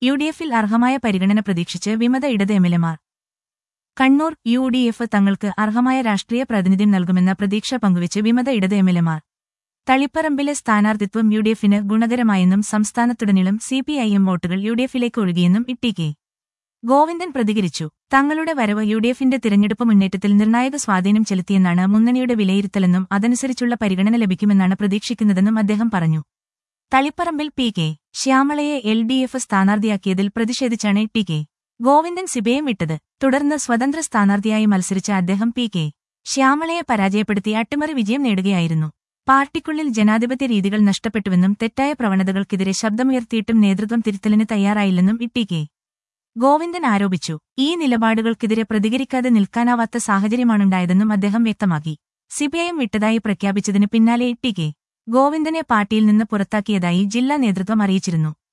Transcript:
യുഡിഎഫിൽ അർഹമായ പരിഗണന പ്രതീക്ഷിച്ച് വിമത ഇടത് എംഎൽഎമാർ. കണ്ണൂർ യുഡിഎഫ് തങ്ങൾക്ക് അർഹമായ രാഷ്ട്രീയ പ്രാതിനിധ്യം നൽകുമെന്ന പ്രതീക്ഷ പങ്കുവച്ച് വിമത ഇടത് എംഎൽഎമാർ. തളിപ്പറമ്പിലെ സ്ഥാനാർത്ഥിത്വം യുഡിഎഫിന് ഗുണകരമായെന്നും സംസ്ഥാനത്തുടനീളം സിപിഐഎം വോട്ടുകൾ യുഡിഎഫിലേക്ക് ഒഴുകിയെന്നും ടി കെ ഗോവിന്ദൻ പ്രതികരിച്ചു. തങ്ങളുടെ വരവ് യുഡിഎഫിന്റെ തിരഞ്ഞെടുപ്പ് മുന്നേറ്റത്തിൽ നിർണായക സ്വാധീനം ചെലുത്തിയെന്നാണ് മുന്നണിയുടെ വിലയിരുത്തലെന്നും അതനുസരിച്ചുള്ള പരിഗണന ലഭിക്കുമെന്നാണ് പ്രതീക്ഷിക്കുന്നതെന്നും അദ്ദേഹം പറഞ്ഞു. തളിപ്പറമ്പിൽ പി കെ ശ്യാമളയെ എൽഡിഎഫ് സ്ഥാനാർത്ഥിയാക്കിയതിൽ പ്രതിഷേധിച്ചാണ് ടി കെ ഗോവിന്ദൻ സിബിഐഎം വിട്ടത്. തുടർന്ന് സ്വതന്ത്ര സ്ഥാനാർത്ഥിയായി മത്സരിച്ച അദ്ദേഹം പി കെ ശ്യാമളയെ പരാജയപ്പെടുത്തി അട്ടിമറി വിജയം നേടുകയായിരുന്നു. പാർട്ടിക്കുള്ളിൽ ജനാധിപത്യ രീതികൾ നഷ്ടപ്പെട്ടുവെന്നും തെറ്റായ പ്രവണതകൾക്കെതിരെ ശബ്ദമുയർത്തിയിട്ടും നേതൃത്വം തിരുത്തലിന് തയ്യാറായില്ലെന്നും ടി കെ ഗോവിന്ദൻ ആരോപിച്ചു. ഈ നിലപാടുകൾക്കെതിരെ പ്രതികരിക്കാതെ നിൽക്കാനാവാത്ത സാഹചര്യമാണുണ്ടായതെന്നും അദ്ദേഹം വ്യക്തമാക്കി. സിപിഐഎം വിട്ടതായി പ്രഖ്യാപിച്ചതിന് പിന്നാലെ ടി കെ ഗോവിന്ദനെ പാർട്ടിയിൽ നിന്ന് പുറത്താക്കിയതായി ജില്ലാ നേതൃത്വം അറിയിച്ചിരുന്നു.